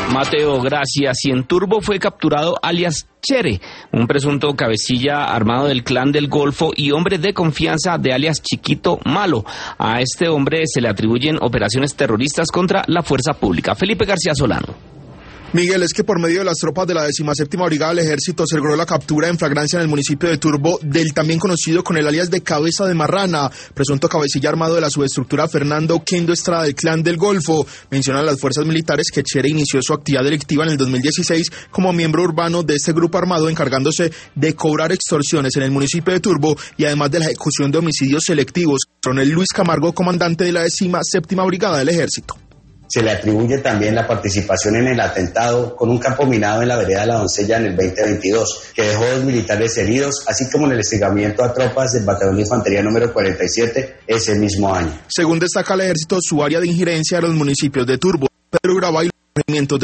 Mateo, gracias. Y en Turbo fue capturado alias Chere, un presunto cabecilla armado del Clan del Golfo y hombre de confianza de alias Chiquito Malo. A este hombre se le atribuyen operaciones terroristas contra la fuerza pública. Felipe García Solano. Miguel, es que por medio de las tropas de la 17ª Brigada del Ejército se logró la captura en flagrancia en el municipio de Turbo del también conocido con el alias de Cabeza de Marrana, presunto cabecilla armado de la subestructura Fernando Kendo Estrada del Clan del Golfo. Mencionan las fuerzas militares que Chere inició su actividad delictiva en el 2016 como miembro urbano de este grupo armado, encargándose de cobrar extorsiones en el municipio de Turbo y además de la ejecución de homicidios selectivos. Coronel Luis Camargo, comandante de la 17ª Brigada del Ejército. Se le atribuye también la participación en el atentado con un campo minado en la vereda de La Doncella en el 2022, que dejó 2 militares heridos, así como en el hostigamiento a tropas del Batallón de Infantería número 47 ese mismo año. Según destaca el Ejército, su área de injerencia en los municipios de Turbo, Pedro Urabá y los regimientos de